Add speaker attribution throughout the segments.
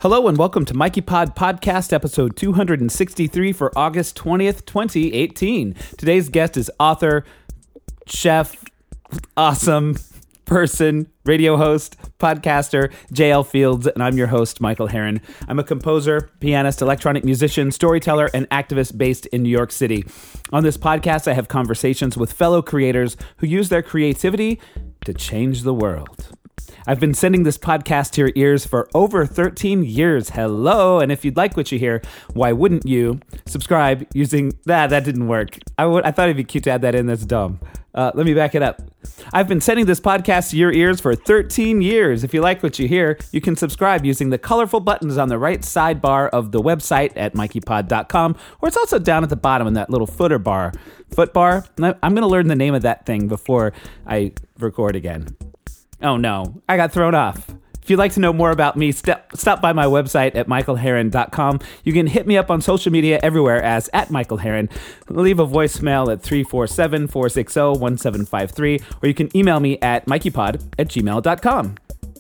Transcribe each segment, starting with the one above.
Speaker 1: Hello and welcome to Mikey Pod Podcast, episode 263 for August 20th, 2018. Today's guest is author, chef, awesome person, radio host, podcaster, J.L. Fields, and I'm your host, Michael Herron. I'm a composer, pianist, electronic musician, storyteller, and activist based in New York City. On this podcast, I have conversations with fellow creators who use their creativity to change the world. I've been sending this podcast to your ears for over 13 years. Hello, and if you'd like what you hear, why wouldn't you subscribe using that? That didn't work. I thought it'd be cute to add that in. That's dumb. Let me back it up. I've been sending this podcast to your ears for 13 years. If you like what you hear, you can subscribe using the colorful buttons on the right sidebar of the website at mikeypod.com, or it's also down at the bottom in that little foot bar. I'm going to learn the name of that thing before I record again. Oh no, I got thrown off. If you'd like to know more about me, stop by my website at michaelherron.com. You can hit me up on social media everywhere as @MichaelHerron. Leave a voicemail at 347-460-1753, or you can email me at mikeypod@gmail.com.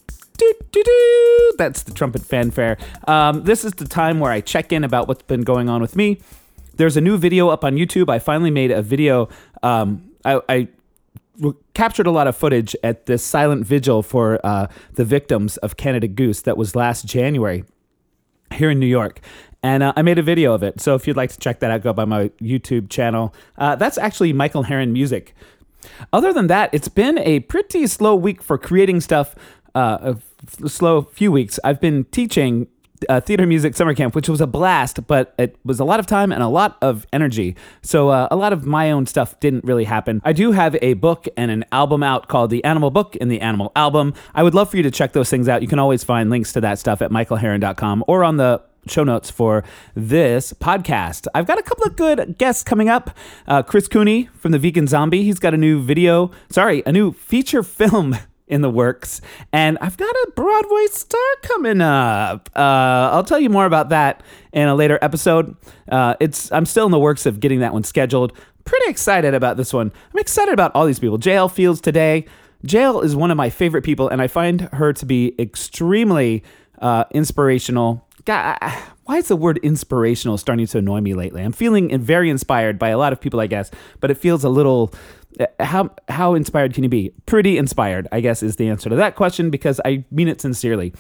Speaker 1: That's the trumpet fanfare. This is the time where I check in about what's been going on with me. There's a new video up on YouTube. I finally made a video. I captured a lot of footage at this silent vigil for the victims of Canada Goose that was last January here in New York. And I made a video of it. So if you'd like to check that out, go by my YouTube channel. That's actually Michael Herron Music. Other than that, it's been a pretty slow week for creating stuff. A slow few weeks. I've been teaching theater music summer camp, which was a blast, but it was a lot of time and a lot of energy. So a lot of my own stuff didn't really happen. I do have a book and an album out called The Animal Book and The Animal Album. I would love for you to check those things out. You can always find links to that stuff at michaelherron.com or on the show notes for this podcast. I've got a couple of good guests coming up. Chris Cooney from The Vegan Zombie. He's got a new feature film in the works, and I've got a Broadway star coming up. I'll tell you more about that in a later episode. I'm still in the works of getting that one scheduled. Pretty excited about this one. I'm excited about all these people. J.L. Fields today. J.L. is one of my favorite people, and I find her to be extremely inspirational. God, why is the word inspirational starting to annoy me lately? I'm feeling very inspired by a lot of people, I guess, but it feels a little... How inspired can you be? Pretty inspired, I guess, is the answer to that question, because I mean it sincerely.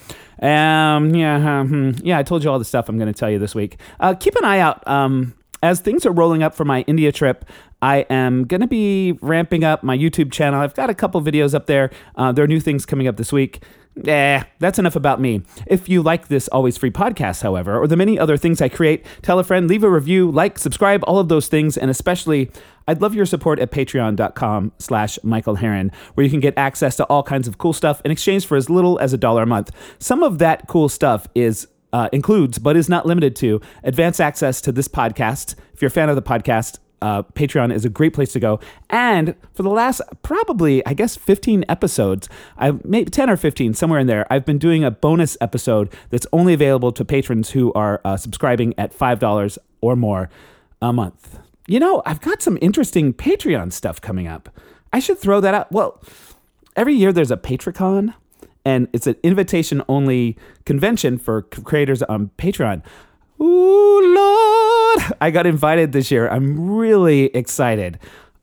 Speaker 1: I told you all the stuff I'm going to tell you this week. Keep an eye out. As things are rolling up for my India trip, I am going to be ramping up my YouTube channel. I've got a couple videos up there. There are new things coming up this week. That's enough about me. If you like this always free podcast, however, or the many other things I create, tell a friend, leave a review, like, subscribe, all of those things. And especially, I'd love your support at patreon.com/Michael Herron, where you can get access to all kinds of cool stuff in exchange for as little as $1 a month. Some of that cool stuff includes, but is not limited to, advanced access to this podcast. If you're a fan of the podcast, Patreon is a great place to go. And for the last probably, 15 episodes, maybe 10 or 15, somewhere in there, I've been doing a bonus episode that's only available to patrons who are subscribing at $5 or more a month. You know, I've got some interesting Patreon stuff coming up. I should throw that out. Well, every year there's a Patricon, and it's an invitation-only convention for creators on Patreon. Ooh, Lord! I got invited this year. I'm really excited.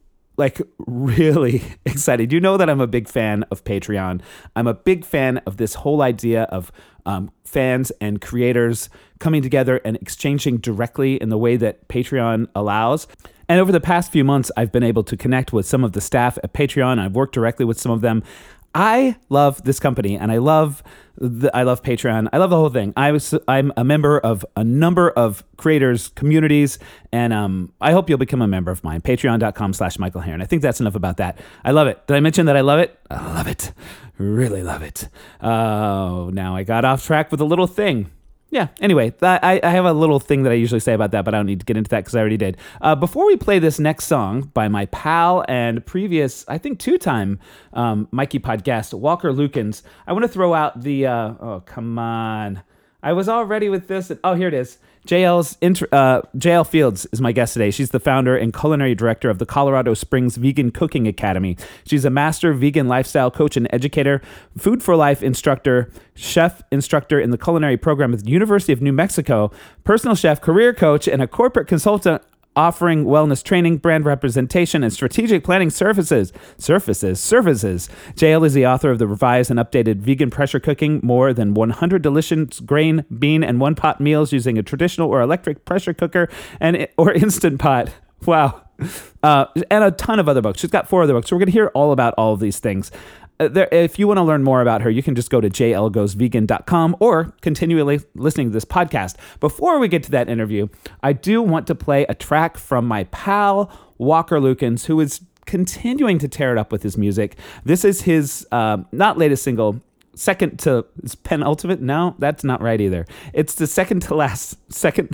Speaker 1: Really excited. You know that I'm a big fan of Patreon. I'm a big fan of this whole idea of fans and creators coming together and exchanging directly in the way that Patreon allows. And over the past few months, I've been able to connect with some of the staff at Patreon. I've worked directly with some of them. I love this company, and I love Patreon. I love the whole thing. I'm a member of a number of creators, communities, and I hope you'll become a member of mine. Patreon.com/Michael Herron. I think that's enough about that. I love it. Did I mention that I love it? I love it. Really love it. Oh, now I got off track with a little thing. Yeah, anyway, I have a little thing that I usually say about that, but I don't need to get into that because I already did. Before we play this next song by my pal and previous, I think, two-time Mikey Pod guest, Walker Lukens, I want to throw out the... oh, come on. I was all ready with this. Oh, here it is. JL Fields is my guest today. She's the founder and culinary director of the Colorado Springs Vegan Cooking Academy. She's a master vegan lifestyle coach and educator, food for life instructor, chef instructor in the culinary program at the University of New Mexico, personal chef, career coach, and a corporate consultant offering wellness training, brand representation, and strategic planning services. JL is the author of the revised and updated Vegan Pressure Cooking, more than 100 delicious grain, bean, and one-pot meals using a traditional or electric pressure cooker or Instant Pot. Wow. And a ton of other books. She's got 4 other books. So we're going to hear all about all of these things. If you want to learn more about her, you can just go to jlgoesvegan.com or continually listening to this podcast. Before we get to that interview, I do want to play a track from my pal, Walker Lukens, who is continuing to tear it up with his music. This is his not latest single, second to his penultimate. No, that's not right either. It's the second to last second.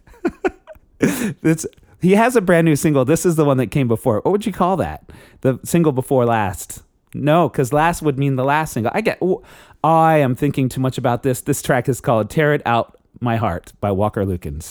Speaker 1: He has a brand new single. This is the one that came before. What would you call that? The single before last? No, because last would mean the last single. I am thinking too much about this. This track is called Tear It Out My Heart by Walker Lukens.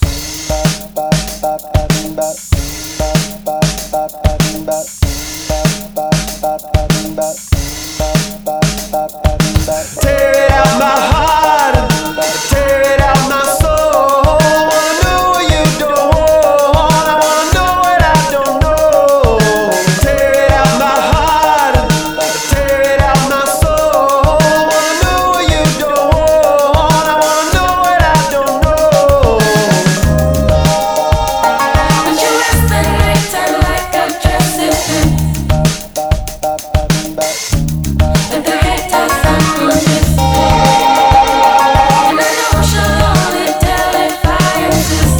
Speaker 2: Tear it out my heart, tear it out my soul. I wanna know what you don't want, I wanna know what I don't know. Tear it out my heart, tear it out my soul. I wanna know what you don't want, I wanna know what I don't know.
Speaker 3: But you rest the nighttime like a dressing. With the head tossed on this. And I know she'll only tell if I insist.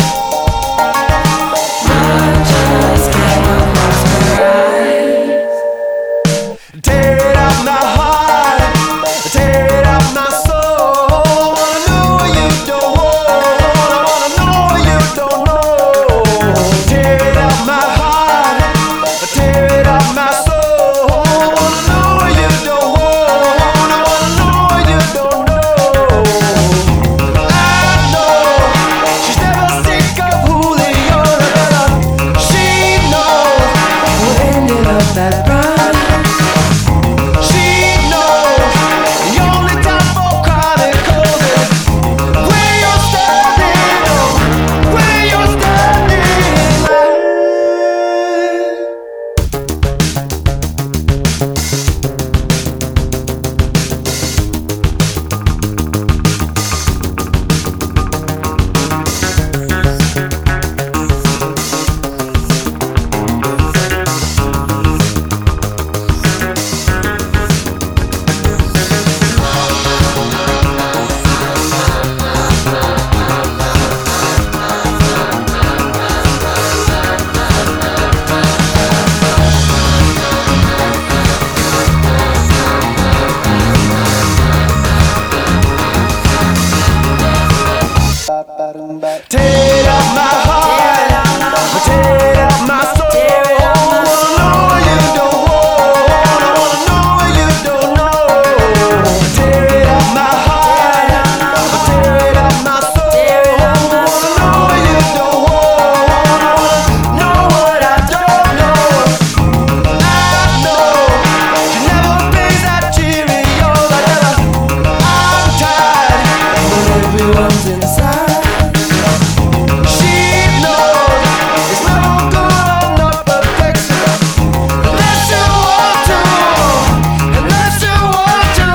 Speaker 3: I just can't close my eyes.
Speaker 2: Tear it out my heart, tear it out my soul. I wanna know what you don't want, I wanna know what you don't know. Tear it out my heart, tear it out my soul. I wanna know what you don't want, I wanna know what you don't know. I know she's never sick of Julio. She knows what ended up that run. She knows the only time for chronicles is where you're standing, oh, where you're standing. Tear it out my heart, tear it out my soul. I wanna know what you don't want, I wanna know what you don't know. Tear it out my heart, tear it out my soul. I wanna know what you don't want, I wanna know what I don't know. I know she never plays that Cheerio, I'm tired when everyone's inside. She knows it's never good enough perfection unless you want to, unless you want to.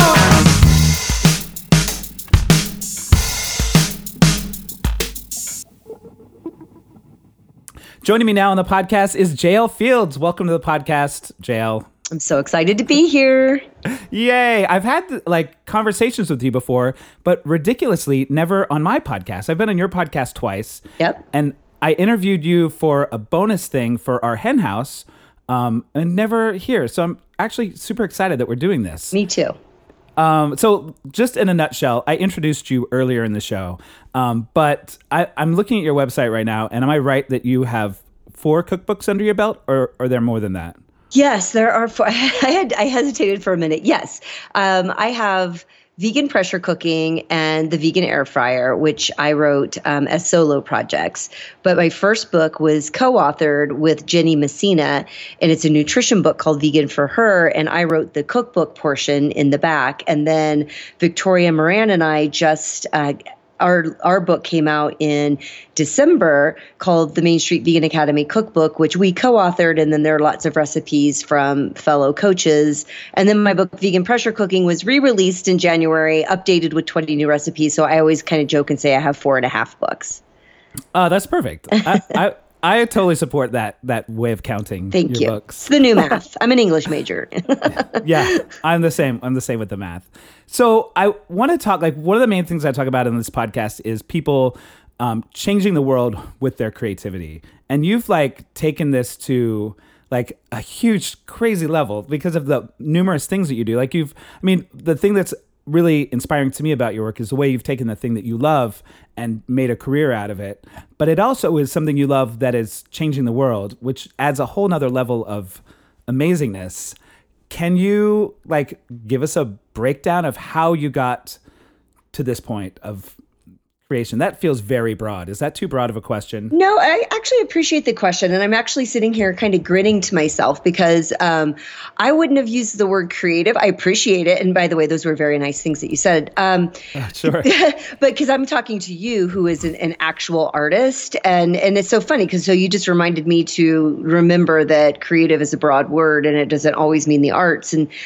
Speaker 1: Joining me now on the podcast is JL Fields. Welcome to the podcast, JL.
Speaker 4: I'm so excited to be here.
Speaker 1: Yay. I've had conversations with you before, but ridiculously never on my podcast. I've been on your podcast twice.
Speaker 4: Yep.
Speaker 1: And I interviewed you for a bonus thing for our hen house and never here. So I'm actually super excited that we're doing this.
Speaker 4: Me too.
Speaker 1: So just in a nutshell, I introduced you earlier in the show, but I'm looking at your website right now, and am I right that you have 4 cookbooks under your belt, or are there more than that?
Speaker 4: Yes, there are 4. I hesitated for a minute. Yes, I have vegan pressure cooking and the vegan air fryer, which I wrote as solo projects. But my first book was co-authored with Jenny Messina, and it's a nutrition book called Vegan for Her. And I wrote the cookbook portion in the back. And then Victoria Moran and I just our book came out in December called the Main Street Vegan Academy Cookbook, which we co-authored. And then there are lots of recipes from fellow coaches. And then my book, Vegan Pressure Cooking, was re-released in January, updated with 20 new recipes. So I always kind of joke and say I have 4.5 books.
Speaker 1: That's perfect. I totally support that way of counting
Speaker 4: Thank
Speaker 1: your
Speaker 4: you.
Speaker 1: books.
Speaker 4: It's the new math. I'm an English major.
Speaker 1: Yeah, I'm the same. I'm the same with the math. So I want to talk, like, one of the main things I talk about in this podcast is people changing the world with their creativity. And you've like taken this to like a huge, crazy level because of the numerous things that you do. Like the thing that's really inspiring to me about your work is the way you've taken the thing that you love and made a career out of it. But it also is something you love that is changing the world, which adds a whole nother level of amazingness. Can you like give us a breakdown of how you got to this point of creation? That feels very broad. Is that too broad of a question?
Speaker 4: No, I actually appreciate the question. And I'm actually sitting here kind of grinning to myself because I wouldn't have used the word creative. I appreciate it. And by the way, those were very nice things that you said.
Speaker 1: Sure.
Speaker 4: But because I'm talking to you, who is an actual artist. And it's so funny because so you just reminded me to remember that creative is a broad word and it doesn't always mean the arts. And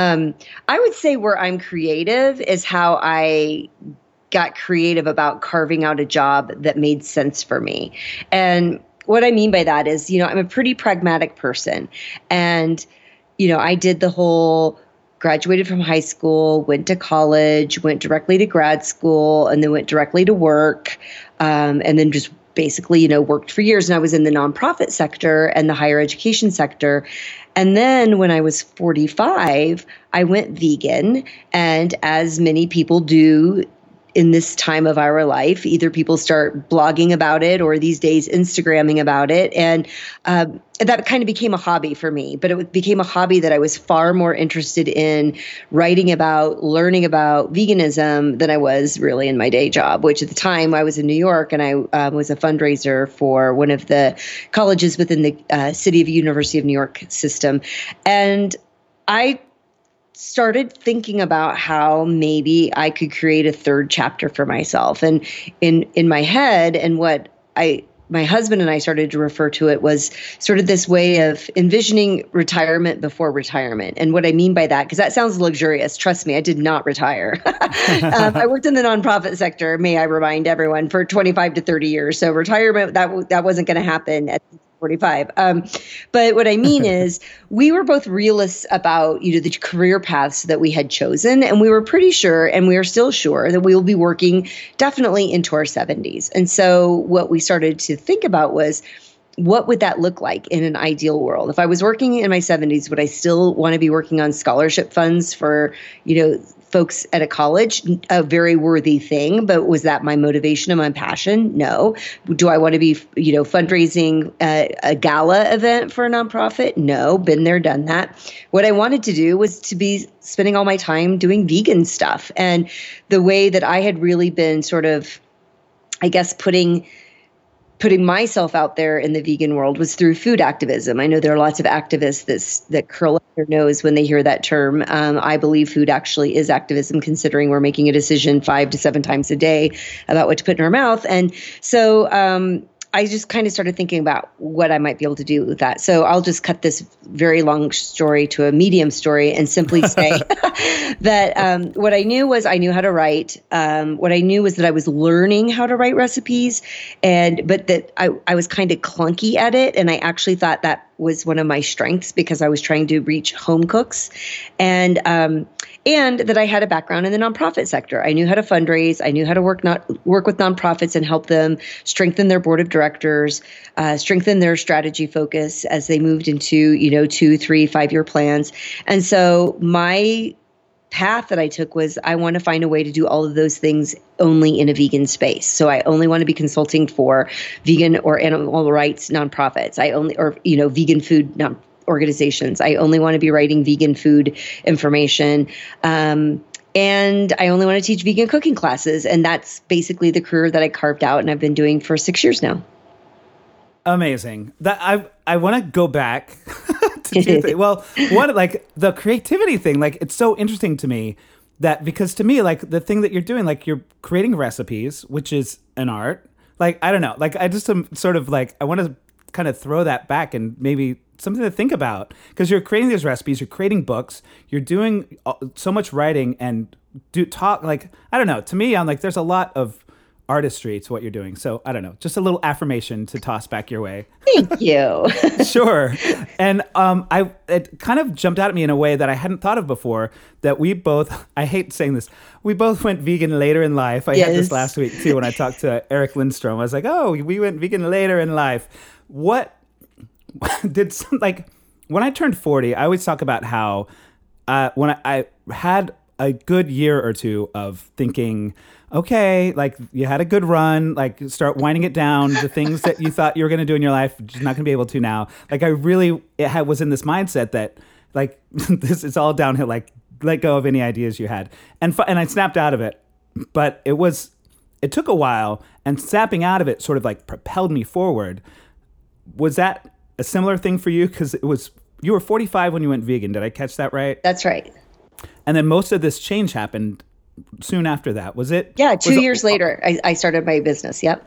Speaker 4: I would say where I'm creative is how I got creative about carving out a job that made sense for me. And what I mean by that is, I'm a pretty pragmatic person. And, I did the whole graduated from high school, went to college, went directly to grad school, and then went directly to work. And then just basically, worked for years. And I was in the nonprofit sector and the higher education sector. And then when I was 45, I went vegan. And as many people do, in this time of our life, either people start blogging about it or these days Instagramming about it. And that kind of became a hobby for me, but it became a hobby that I was far more interested in writing about, learning about veganism than I was really in my day job, which at the time I was in New York and I was a fundraiser for one of the colleges within the University of New York system. And I started thinking about how maybe I could create a third chapter for myself. And in my head, and what my husband and I started to refer to it was sort of this way of envisioning retirement before retirement. And what I mean by that, because that sounds luxurious, trust me, I did not retire. I worked in the nonprofit sector, may I remind everyone, for 25 to 30 years. So retirement, that wasn't going to happen at 45. But what I mean is we were both realists about, the career paths that we had chosen. And we were pretty sure, and we are still sure, that we will be working definitely into our 70s. And so what we started to think about was, what would that look like in an ideal world? If I was working in my 70s, would I still want to be working on scholarship funds for, folks at a college? A very worthy thing, but was that my motivation and my passion? No. Do I want to be, fundraising a gala event for a nonprofit? No. Been there, done that. What I wanted to do was to be spending all my time doing vegan stuff. And the way that I had really been sort of, I guess, putting myself out there in the vegan world was through food activism. I know there are lots of activists that curl up their nose when they hear that term. I believe food actually is activism, considering we're making a decision 5 to 7 times a day about what to put in our mouth. And so I just kind of started thinking about what I might be able to do with that. So I'll just cut this very long story to a medium story and simply say that what I knew was I knew how to write. What I knew was that I was learning how to write recipes, but that I was kind of clunky at it. And I actually thought that was one of my strengths because I was trying to reach home cooks. And that I had a background in the nonprofit sector. I knew how to fundraise. I knew how to work with nonprofits and help them strengthen their board of directors, strengthen their strategy focus as they moved into, 2, 3, 5-year plans. And so my path that I took was I want to find a way to do all of those things only in a vegan space. So I only want to be consulting for vegan or animal rights nonprofits. Vegan food organizations. I only want to be writing vegan food information. and I only want to teach vegan cooking classes. And that's basically the career that I carved out and I've been doing for 6 years now.
Speaker 1: Amazing. That I want to go back to two things. Well, one, like the creativity thing, like it's so interesting to me that because to me, like the thing that you're doing, like you're creating recipes, which is an art. Like, I don't know, like I just am sort of like, I want to kind of throw that back and maybe something to think about because you're creating these recipes, you're creating books, you're doing so much writing and talk like, I don't know, to me, I'm like, there's a lot of artistry to what you're doing. So I don't know, just a little affirmation to toss back your way.
Speaker 4: Thank you.
Speaker 1: Sure. And it kind of jumped out at me in a way that I hadn't thought of before that we both, I hate saying this, we both went vegan later in life. I had this last week too when I talked to Eric Lindstrom. I was like, oh, we went vegan later in life. What did like when I turned 40, I always talk about how when I had a good year or two of thinking, okay, like you had a good run, like start winding it down. The things that you thought you were going to do in your life, you're not going to be able to now. Like I really was in this mindset that like this is all downhill, like let go of any ideas you had. And I snapped out of it, but it took a while, and snapping out of it sort of like propelled me forward. Was that a similar thing for you? Because you were 45 when you went vegan. Did I catch that right?
Speaker 4: That's right.
Speaker 1: And then most of this change happened soon after that, was it?
Speaker 4: Yeah, 2 years later, I started my business. Yep.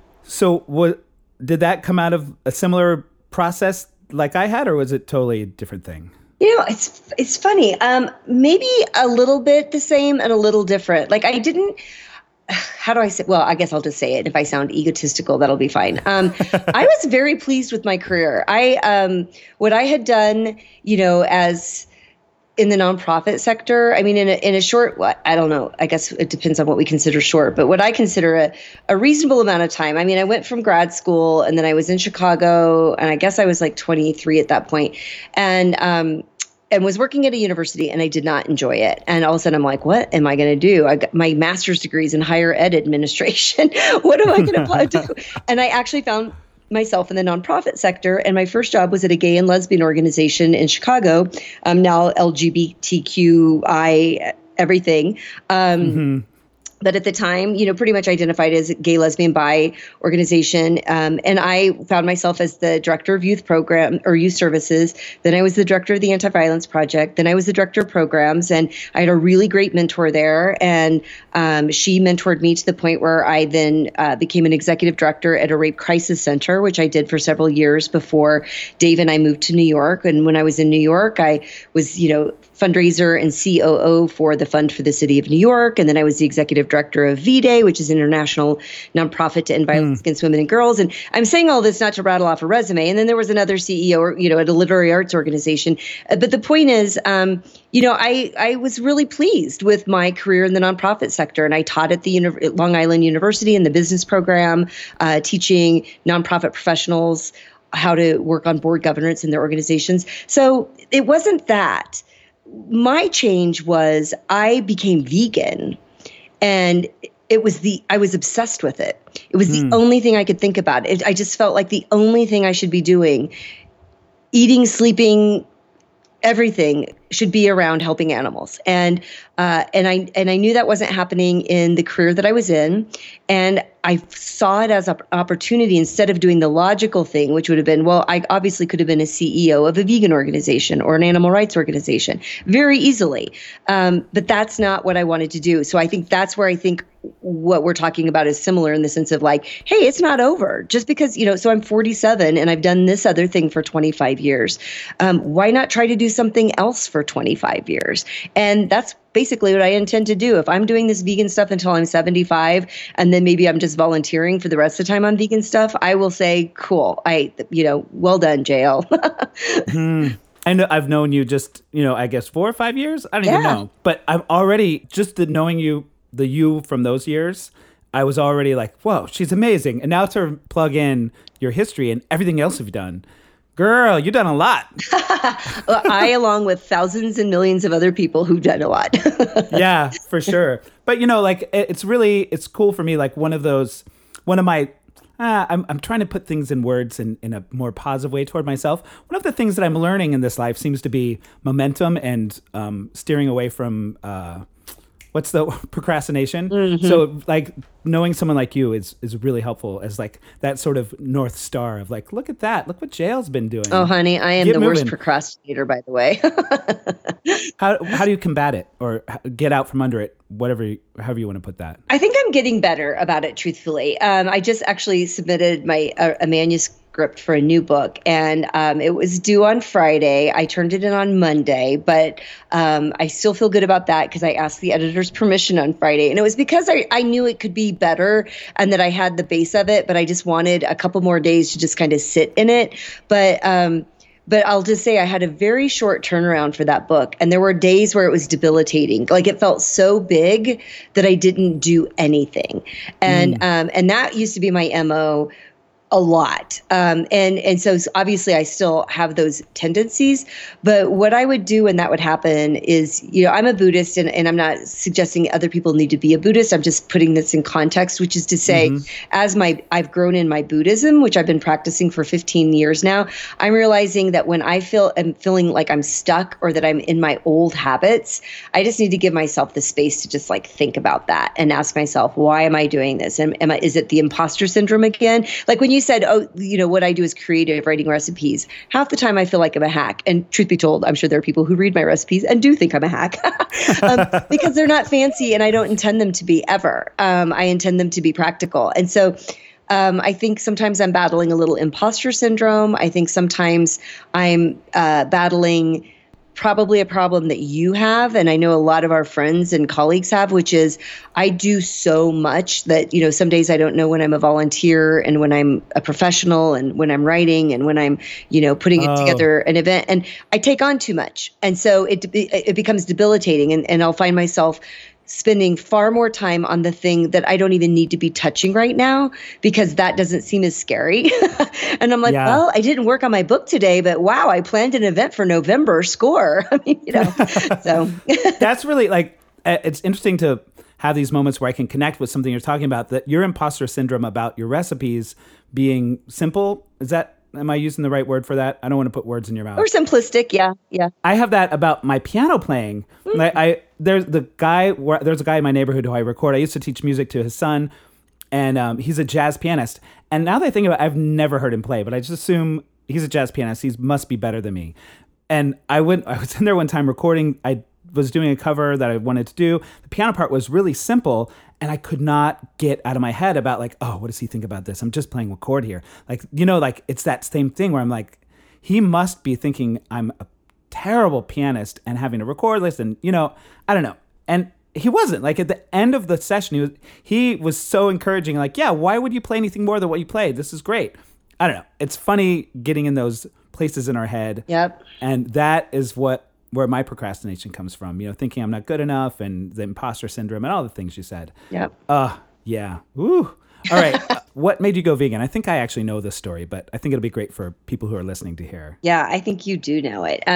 Speaker 1: So did that come out of a similar process like I had, or was it totally a different thing?
Speaker 4: You know, it's funny. Maybe a little bit the same and a little different. Like I didn't. How do I say? Well, I guess I'll just say it. If I sound egotistical, that'll be fine. I was very pleased with my career. What I had done, you know, as in the nonprofit sector, I mean, in a short, I don't know, I guess it depends on what we consider short, but what I consider a reasonable amount of time. I mean, I went from grad school and then I was in Chicago, and I guess I was like 23 at that point, and was working at a university, and I did not enjoy it. And all of a sudden I'm like, what am I going to do? I got my master's degrees in higher ed administration. What am I going to do? And I actually found myself in the nonprofit sector, and my first job was at a gay and lesbian organization in Chicago, now LGBTQI everything. But at the time, you know, pretty much identified as a gay, lesbian, bi organization. And I found myself as the director of youth program or youth services. Then I was the director of the Anti-Violence Project. Then I was the director of programs. And I had a really great mentor there. And she mentored me to the point where I then became an executive director at a rape crisis center, which I did for several years before Dave and I moved to New York. And when I was in New York, I was, you know, fundraiser and COO for the Fund for the City of New York. And then I was the executive director of V-Day, which is an international nonprofit to end violence against women and girls. And I'm saying all this not to rattle off a resume. And then there was another CEO, you know, at a literary arts organization. But the point is, you know, I was really pleased with my career in the nonprofit sector. And I taught at the Long Island University in the business program, teaching nonprofit professionals how to work on board governance in their organizations. So it wasn't that. My change was I became vegan, and I was obsessed with it. It was the only thing I could think about. I just felt like the only thing I should be doing, eating, sleeping, everything should be around helping animals. And I knew that wasn't happening in the career that I was in. And I saw it as an opportunity instead of doing the logical thing, which would have been, well, I obviously could have been a CEO of a vegan organization or an animal rights organization very easily. But that's not what I wanted to do. So I think that's where I think what we're talking about is similar in the sense of like, hey, it's not over just because, you know, so I'm 47 and I've done this other thing for 25 years. Why not try to do something else for 25 years? And that's basically what I intend to do. If I'm doing this vegan stuff until I'm 75, and then maybe I'm just volunteering for the rest of the time on vegan stuff, I will say, cool. Well done, JL.
Speaker 1: I know I've known you just, you know, I guess 4 or 5 years. I don't even know, but I'm already just knowing you, the you from those years, I was already like, whoa, she's amazing. And now to plug in your history and everything else you've done, girl, you've done a lot.
Speaker 4: Well, I, along with thousands and millions of other people who've done a lot.
Speaker 1: Yeah, for sure. But, you know, like, it's cool for me. Like I'm trying to put things in words in a more positive way toward myself. One of the things that I'm learning in this life seems to be momentum and steering away from what's the procrastination?
Speaker 4: Mm-hmm.
Speaker 1: So like knowing someone like you is really helpful as like that sort of North Star of like, look at that. Look what Jael's been doing.
Speaker 4: Oh, honey, I am
Speaker 1: Get
Speaker 4: the worst
Speaker 1: moving.
Speaker 4: procrastinator, by the way.
Speaker 1: How do you combat it or get out from under it? However you want to put that.
Speaker 4: I think I'm getting better about it, truthfully. I just actually submitted a manuscript for a new book, and it was due on Friday. I turned it in on Monday, but I still feel good about that because I asked the editor's permission on Friday. And it was because I knew it could be better and that I had the base of it, but I just wanted a couple more days to just kind of sit in it. But I'll just say I had a very short turnaround for that book. And there were days where it was debilitating. Like it felt so big that I didn't do anything. And that used to be my MO a lot. And so obviously I still have those tendencies, but what I would do when that would happen is, I'm a Buddhist and I'm not suggesting other people need to be a Buddhist. I'm just putting this in context, which is to say, as I've grown in my Buddhism, which I've been practicing for 15 years now, I'm realizing that when I'm feeling like I'm stuck or that I'm in my old habits, I just need to give myself the space to just like think about that and ask myself, why am I doing this? And is it the imposter syndrome again? Like when you said, what I do is creative writing recipes. Half the time I feel like I'm a hack. And truth be told, I'm sure there are people who read my recipes and do think I'm a hack because they're not fancy and I don't intend them to be ever. I intend them to be practical. And so I think sometimes I'm battling a little imposter syndrome. I think sometimes I'm battling probably a problem that you have, and I know a lot of our friends and colleagues have, which is I do so much that, some days I don't know when I'm a volunteer and when I'm a professional and when I'm writing and when I'm, putting it together an event, and I take on too much. And so it becomes debilitating, and I'll find myself spending far more time on the thing that I don't even need to be touching right now because that doesn't seem as scary. And I'm like, well, I didn't work on my book today, but wow, I planned an event for November, score. I mean, so.
Speaker 1: That's really like, it's interesting to have these moments where I can connect with something you're talking about, that your imposter syndrome about your recipes being simple. Am I using the right word for that? I don't want to put words in your mouth.
Speaker 4: Or simplistic, yeah.
Speaker 1: I have that about my piano playing. There's a guy in my neighborhood who I record. I used to teach music to his son, and he's a jazz pianist. And now that I think about it, I've never heard him play, but I just assume he's a jazz pianist. He must be better than me. And I was in there one time recording. I was doing a cover that I wanted to do. The piano part was really simple, and I could not get out of my head about like, oh, what does he think about this? I'm just playing a chord here. Like, like it's that same thing where I'm like, he must be thinking I'm a terrible pianist and having a record list, and I don't know. And he wasn't. Like at the end of the session, he was so encouraging. Like, yeah, why would you play anything more than what you played? This is great. I don't know. It's funny getting in those places in our head.
Speaker 4: Yep.
Speaker 1: And that is where my procrastination comes from. Thinking I'm not good enough and the imposter syndrome and all the things you said.
Speaker 4: Yep.
Speaker 1: Yeah. Woo. All right. What made you go vegan? I think I actually know this story, but I think it'll be great for people who are listening to hear.
Speaker 4: Yeah, I think you do know it.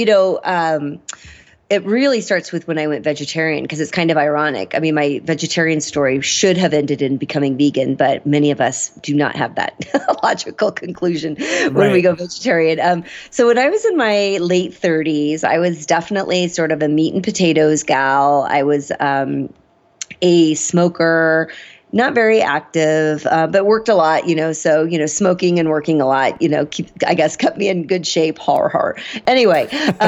Speaker 4: It really starts with when I went vegetarian, because it's kind of ironic. I mean, my vegetarian story should have ended in becoming vegan, but many of us do not have that logical conclusion when we go vegetarian. So when I was in my late 30s, I was definitely sort of a meat and potatoes gal. I was a smoker, not very active, but worked a lot, so, smoking and working a lot, kept me in good shape, har. Anyway,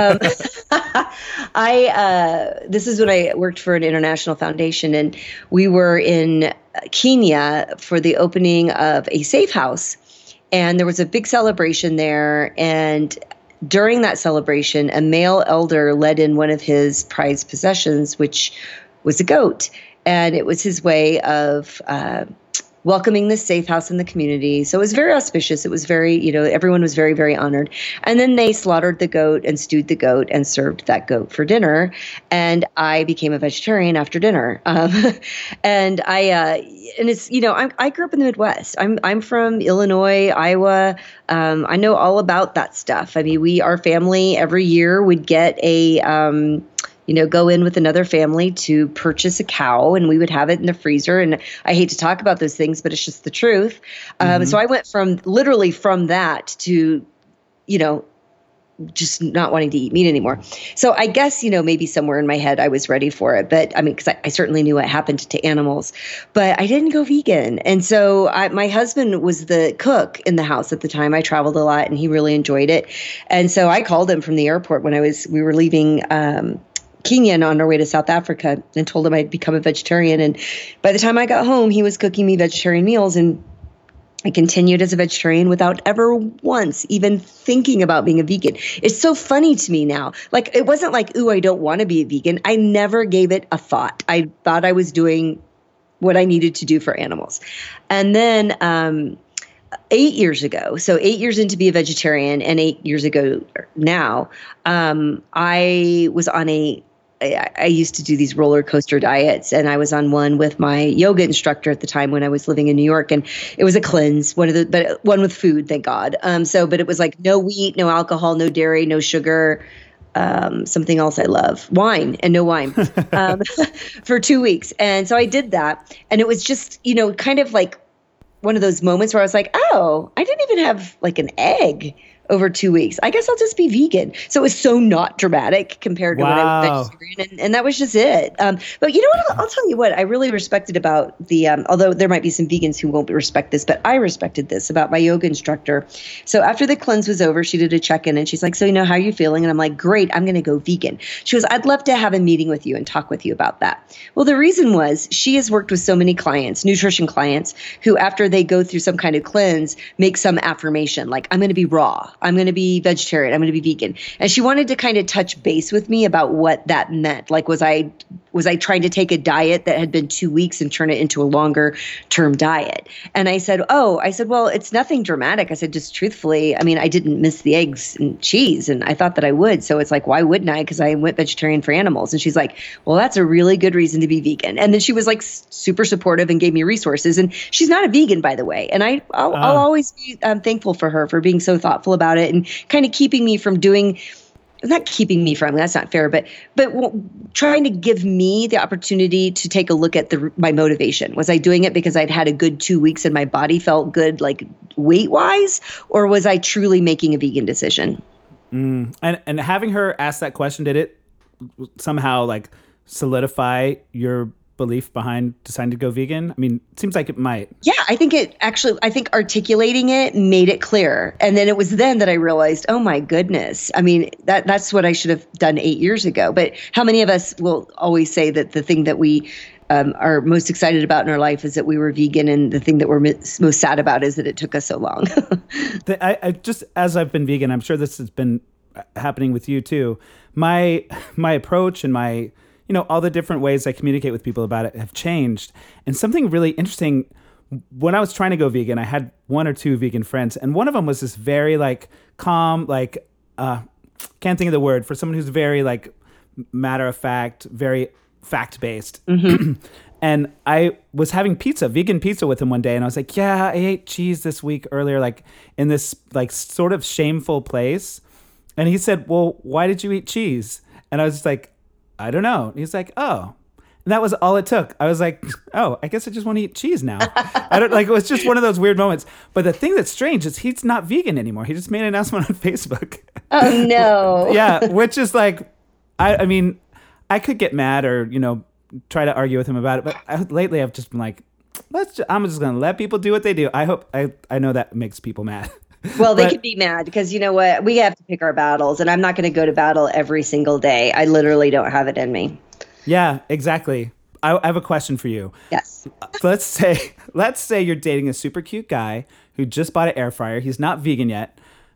Speaker 4: this is when I worked for an international foundation, and we were in Kenya for the opening of a safe house, and there was a big celebration there. And during that celebration, a male elder led in one of his prized possessions, which was a goat. And it was his way of welcoming this safe house in the community. So it was very auspicious. It was very, everyone was very, very honored. And then they slaughtered the goat and stewed the goat and served that goat for dinner. And I became a vegetarian after dinner. And it's, I grew up in the Midwest. I'm from Illinois, Iowa. I know all about that stuff. I mean, our family every year would get go in with another family to purchase a cow, and we would have it in the freezer. And I hate to talk about those things, but it's just the truth. So I went from that to, just not wanting to eat meat anymore. So I guess, maybe somewhere in my head I was ready for it. But I mean, because I certainly knew what happened to animals, but I didn't go vegan. And so my husband was the cook in the house at the time. I traveled a lot and he really enjoyed it. And so I called him from the airport when we were leaving Kenya and on our way to South Africa, and told him I'd become a vegetarian. And by the time I got home, he was cooking me vegetarian meals, and I continued as a vegetarian without ever once even thinking about being a vegan. It's so funny to me now. Like, it wasn't like, ooh, I don't want to be a vegan. I never gave it a thought. I thought I was doing what I needed to do for animals. And then 8 years ago, so 8 years into be a vegetarian, and 8 years ago now, I was on I used to do these roller coaster diets, and I was on one with my yoga instructor at the time when I was living in New York, and it was a cleanse, but one with food, thank God. But it was like no wheat, no alcohol, no dairy, no sugar, something else I love, wine, and no wine, for 2 weeks. And so I did that, and it was just, kind of like one of those moments where I was like, oh, I didn't even have like an egg over 2 weeks. I guess I'll just be vegan. So it was so not dramatic compared to when I was vegetarian. And that was just it. But you know what? I'll tell you what I really respected about although there might be some vegans who won't respect this, but I respected this about my yoga instructor. So after the cleanse was over, she did a check-in and she's like, so, how are you feeling? And I'm like, great, I'm going to go vegan. She goes, I'd love to have a meeting with you and talk with you about that. Well, the reason was she has worked with so many clients, nutrition clients, who after they go through some kind of cleanse, make some affirmation like, I'm going to be raw. I'm going to be vegetarian. I'm going to be vegan. And she wanted to kind of touch base with me about what that meant. Like, was I trying to take a diet that had been 2 weeks and turn it into a longer term diet? And I said, well, it's nothing dramatic. I said, just truthfully, I mean, I didn't miss the eggs and cheese, and I thought that I would. So it's like, why wouldn't I? Because I went vegetarian for animals. And she's like, well, that's a really good reason to be vegan. And then she was like super supportive and gave me resources. And she's not a vegan, by the way. And I'll always be thankful for her for being so thoughtful about it and kind of keeping me from doing, not keeping me from, that's not fair, but trying to give me the opportunity to take a look at my motivation. Was I doing it because I'd had a good 2 weeks and my body felt good, like weight wise, or was I truly making a vegan decision?
Speaker 1: And having her ask that question, did it somehow like solidify your belief behind deciding to go vegan? I mean, it seems like it might.
Speaker 4: Yeah, I think articulating it made it clear. And then it was then that I realized, oh my goodness. I mean, that's what I should have done 8 years ago. But how many of us will always say that the thing that we are most excited about in our life is that we were vegan, and the thing that we're most sad about is that it took us so long?
Speaker 1: I just, as I've been vegan, I'm sure this has been happening with you too. My approach and my all the different ways I communicate with people about it have changed. And something really interesting, when I was trying to go vegan, I had one or two vegan friends, and one of them was this very like calm, like, can't think of the word, for someone who's very like matter of fact, very fact-based. Mm-hmm. And I was having vegan pizza with him one day, and I was like, yeah, I ate cheese this week earlier, like in this like sort of shameful place. And he said, well, why did you eat cheese? And I was just like, I don't know. And he's like, oh. And that was all it took. I was like, oh, I guess I just want to eat cheese now. It was just one of those weird moments. But the thing that's strange is he's not vegan anymore. He just made an announcement on Facebook.
Speaker 4: Oh, no.
Speaker 1: Yeah, which is like, I mean, I could get mad or, try to argue with him about it. But lately I've just been like, I'm just going to let people do what they do. I know that makes people mad.
Speaker 4: Well, they could be mad because you know what? We have to pick our battles, and I'm not going to go to battle every single day. I literally don't have it in me.
Speaker 1: Yeah, exactly. I have a question for you.
Speaker 4: Yes.
Speaker 1: Let's say you're dating a super cute guy who just bought an air fryer. He's not vegan yet,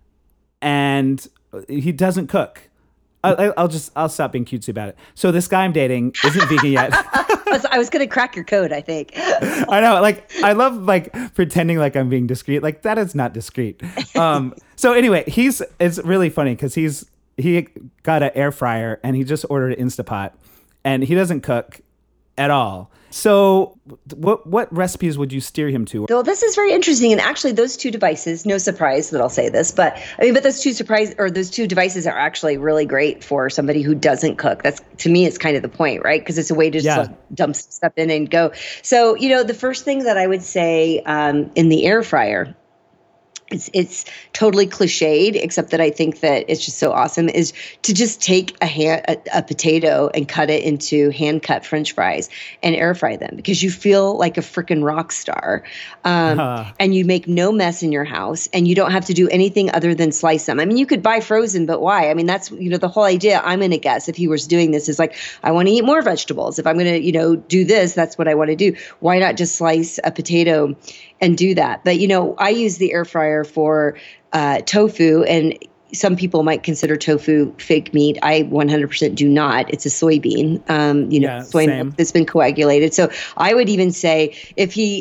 Speaker 1: and he doesn't cook. I'll stop being cutesy about it. So this guy I'm dating isn't vegan yet.
Speaker 4: I was going to crack your code, I think.
Speaker 1: I know. Like, I love like pretending like I'm being discreet. Like, that is not discreet. So anyway, it's really funny because he got an air fryer and he just ordered an Instapot, and he doesn't cook at all. So what recipes would you steer him to?
Speaker 4: Well, this is very interesting. And actually those two devices, no surprise that I'll say this, but those two devices are actually really great for somebody who doesn't cook. That's, to me, it's kind of the point, right? Because it's a way to just like dump stuff in and go. So, the first thing that I would say in the air fryer it's totally cliched, except that I think that it's just so awesome, is to just take a potato and cut it into hand cut French fries and air fry them, because you feel like a freaking rock star. And you make no mess in your house, and you don't have to do anything other than slice them. I mean, you could buy frozen, but why? I mean, that's, the whole idea, I'm going to guess, if he was doing this, is like, I want to eat more vegetables. If I'm going to, do this, that's what I want to do. Why not just slice a potato and do that? But, I use the air fryer for tofu, and some people might consider tofu fake meat. I 100% do not. It's a soybean, soy milk that's been coagulated. So I would even say if he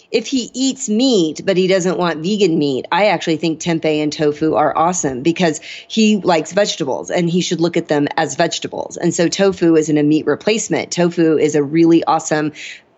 Speaker 4: eats meat, but he doesn't want vegan meat, I actually think tempeh and tofu are awesome, because he likes vegetables and he should look at them as vegetables. And so tofu isn't a meat replacement. Tofu is a really awesome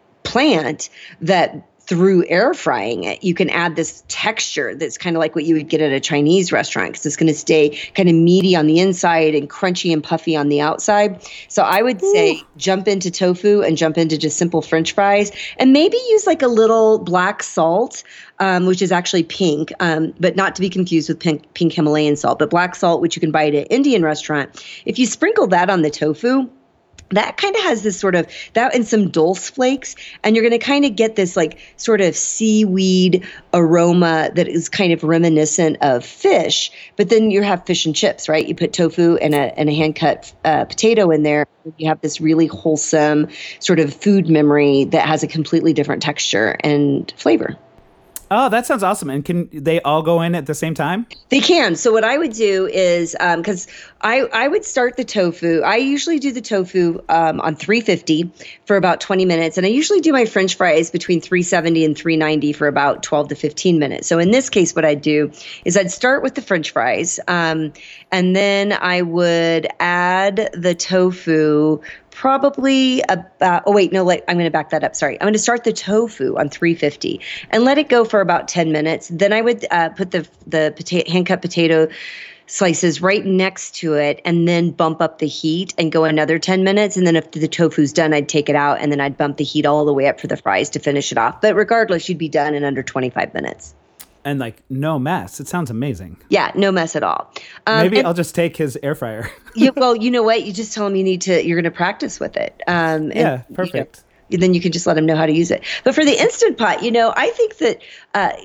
Speaker 4: plant that, through air frying it, you can add this texture that's kind of like what you would get at a Chinese restaurant, because it's going to stay kind of meaty on the inside and crunchy and puffy on the outside. So I would say jump into tofu and jump into just simple French fries, and maybe use like a little black salt, which is actually pink, but not to be confused with pink Himalayan salt, but black salt, which you can buy at an Indian restaurant. If you sprinkle that on the tofu, that kind of has this sort of, that and some dulse flakes, and you're going to kind of get this like sort of seaweed aroma that is kind of reminiscent of fish. But then you have fish and chips, right? You put tofu and a hand cut potato in there. You have this really wholesome sort of food memory that has a completely different texture and flavor.
Speaker 1: Oh, that sounds awesome. And can they all go in at the same time?
Speaker 4: They can. So what I would do is, because I would start the tofu. I usually do the tofu on 350 for about 20 minutes. And I usually do my French fries between 370 and 390 for about 12 to 15 minutes. So in this case, what I'd do is I'd start with the French fries. And then I would add the tofu probably about, I'm going to back that up. Sorry. I'm going to start the tofu on 350 and let it go for about 10 minutes. Then I would put the hand-cut potato slices right next to it, and then bump up the heat and go another 10 minutes. And then if the tofu's done, I'd take it out, and then I'd bump the heat all the way up for the fries to finish it off. But regardless, you'd be done in under 25 minutes.
Speaker 1: And like no mess. It sounds amazing.
Speaker 4: Yeah, no mess at all.
Speaker 1: Maybe I'll just take his air fryer.
Speaker 4: Well, you know what? You just tell him you're going to practice with it.
Speaker 1: Yeah, perfect.
Speaker 4: Then you can just let him know how to use it. But for the Instant Pot, I think that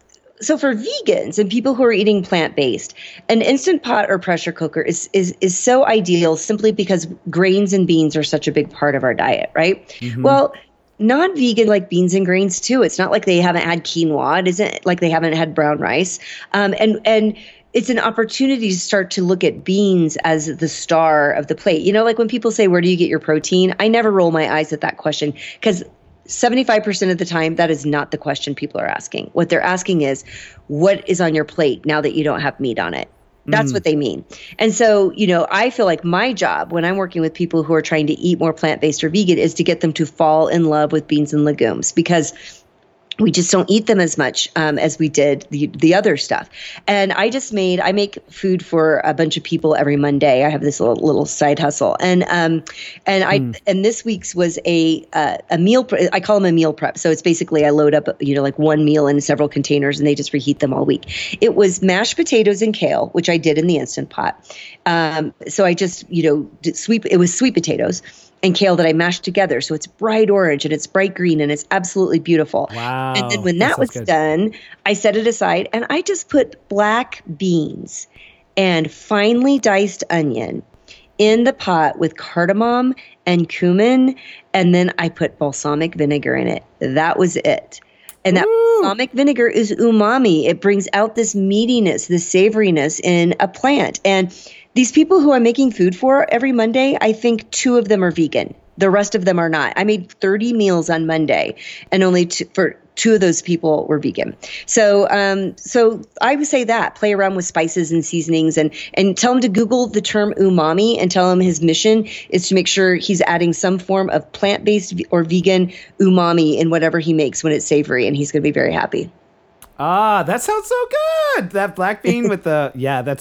Speaker 4: so for vegans and people who are eating plant-based, an Instant Pot or pressure cooker is so ideal, simply because grains and beans are such a big part of our diet, right? Mm-hmm. Well, non-vegan like beans and grains too. It's not like they haven't had quinoa. It isn't like they haven't had brown rice. And it's an opportunity to start to look at beans as the star of the plate. Like when people say, where do you get your protein? I never roll my eyes at that question, because 75% of the time, that is not the question people are asking. What they're asking is, what is on your plate now that you don't have meat on it? That's what they mean. And so, I feel like my job when I'm working with people who are trying to eat more plant-based or vegan is to get them to fall in love with beans and legumes, because we just don't eat them as much as we did the other stuff. And I make food for a bunch of people every Monday. I have this little side hustle. And this week's was a meal. I call them a meal prep. So it's basically I load up, like one meal in several containers, and they just reheat them all week. It was mashed potatoes and kale, which I did in the Instant Pot. So I just, it was sweet potatoes and kale that I mashed together. So it's bright orange and it's bright green and it's absolutely beautiful.
Speaker 1: Wow.
Speaker 4: And then when that was done, I set it aside and I just put black beans and finely diced onion in the pot with cardamom and cumin. And then I put balsamic vinegar in it. That was it. And that balsamic vinegar is umami. It brings out this meatiness, this savoriness in a plant. And these people who I'm making food for every Monday, I think 2 of them are vegan. The rest of them are not. I made 30 meals on Monday, and only 2 of those people were vegan. So I would say that play around with spices and seasonings, and tell him to Google the term umami, and tell him his mission is to make sure he's adding some form of plant-based or vegan umami in whatever he makes when it's savory, and he's going to be very happy.
Speaker 1: Ah, that sounds so good. That black bean with the,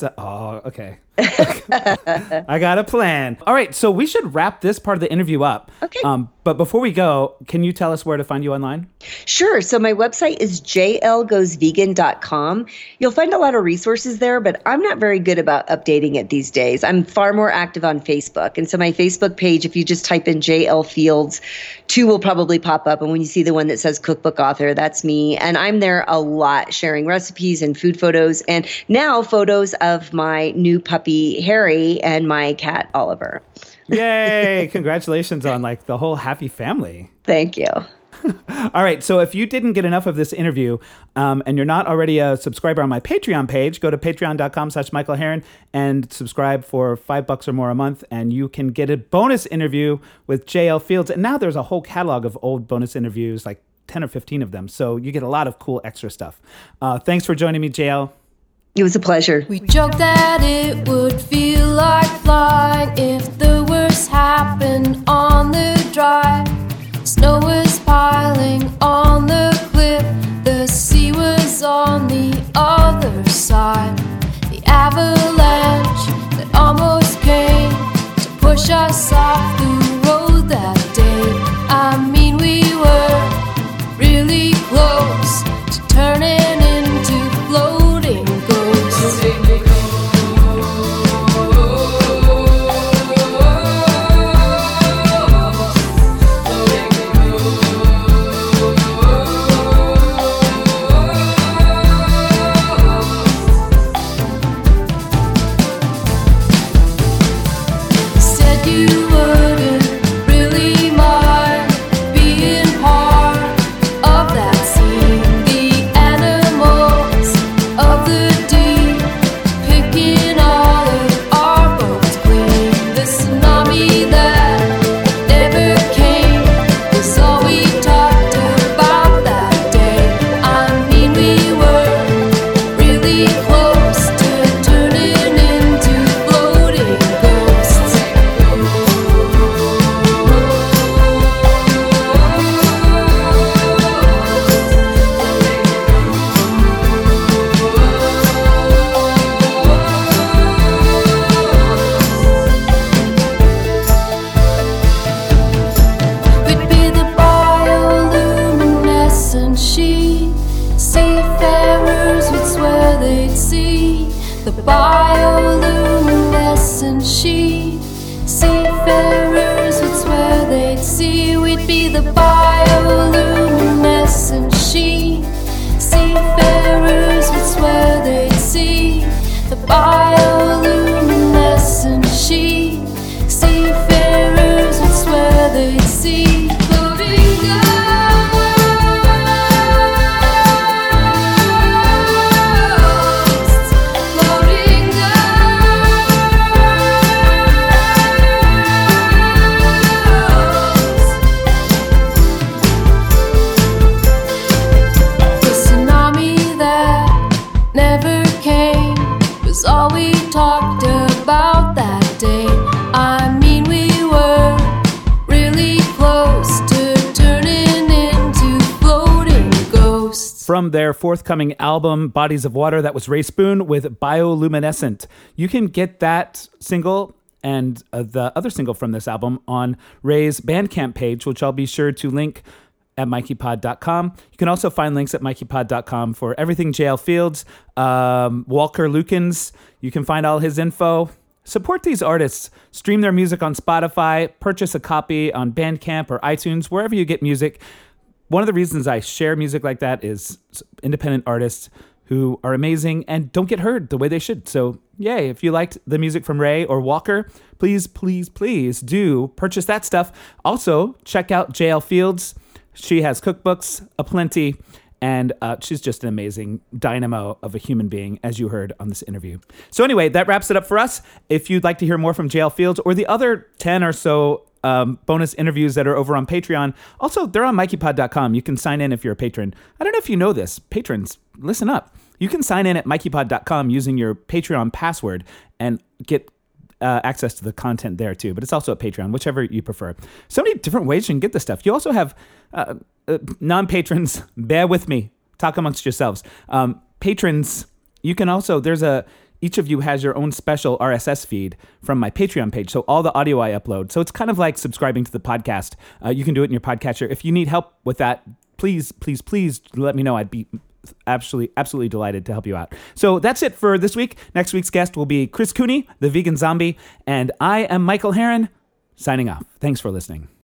Speaker 1: okay. I got a plan. All right, so we should wrap this part of the interview up.
Speaker 4: Okay.
Speaker 1: But before we go, can you tell us where to find you online?
Speaker 4: Sure. So my website is jlgoesvegan.com. You'll find a lot of resources there, but I'm not very good about updating it these days. I'm far more active on Facebook. And so my Facebook page, if you just type in JL Fields, 2 will probably pop up. And when you see the one that says cookbook author, that's me. And I'm there a lot sharing recipes and food photos, and now photos of my new puppy, Harry, and my cat, Oliver.
Speaker 1: Yay! Congratulations on like the whole happy family.
Speaker 4: Thank you.
Speaker 1: All right. So if you didn't get enough of this interview and you're not already a subscriber on my Patreon page, go to patreon.com/Michael Herron and subscribe for $5 or more a month. And you can get a bonus interview with JL Fields. And now there's a whole catalog of old bonus interviews, like 10 or 15 of them. So you get a lot of cool extra stuff. Thanks for joining me, JL.
Speaker 4: It was a pleasure.
Speaker 3: We joked that it would feel like flying if the worst happened on the drive. Snow was piling on the cliff, the sea was on the other side. The avalanche that almost came to push us off the road that day. I mean, we were really close to turning into floating ghosts. Said you wouldn't really mind being part of that scene. The animals of the deep picking all of our boats clean. The tsunami that never came was all we talked about that day. I mean, we were really close to turning into floating ghosts. We'd be the bioluminescent sheet. Seafarers would swear they'd see the bioluminescent sheet. Seafarers would swear they'd see. We'd be the bioluminescent sheet. Seafarers would swear they'd see the bioluminescent sheet. Seafarers would swear they'd see floating ghosts, floating ghosts. The tsunami that never came was all we talked about that day. I mean, we were really close to turning into floating ghosts.
Speaker 1: From their forthcoming album, Bodies of Water, that was Ray Spoon with Bioluminescent. You can get that single and the other single from this album on Ray's Bandcamp page, which I'll be sure to link at mikeypod.com. You can also find links at mikeypod.com for everything JL Fields, Walker Lukens. You can find all his info. Support these artists. Stream their music on Spotify. Purchase a copy on Bandcamp or iTunes, wherever you get music. One of the reasons I share music like that is independent artists who are amazing and don't get heard the way they should. So, yay, if you liked the music from Ray or Walker, please, please, please do purchase that stuff. Also, check out JL Fields. She has cookbooks aplenty, and she's just an amazing dynamo of a human being, as you heard on this interview. So anyway, that wraps it up for us. If you'd like to hear more from JL Fields or the other 10 or so bonus interviews that are over on Patreon, also, they're on mikeypod.com. You can sign in if you're a patron. I don't know if you know this. Patrons, listen up. You can sign in at mikeypod.com using your Patreon password and get access to the content there too, but it's also at Patreon, whichever you prefer. So many different ways you can get this stuff. You also have non-patrons. Bear with me. Talk amongst yourselves. Patrons, you can also, there's a each of you has your own special RSS feed from my Patreon page. So all the audio I upload. So it's kind of like subscribing to the podcast. You can do it in your podcatcher. If you need help with that, please let me know. I'd be absolutely delighted to help you out. So that's it for this week. Next week's guest will be Chris Cooney, the vegan zombie. And I am Michael Herron, signing off. Thanks for listening.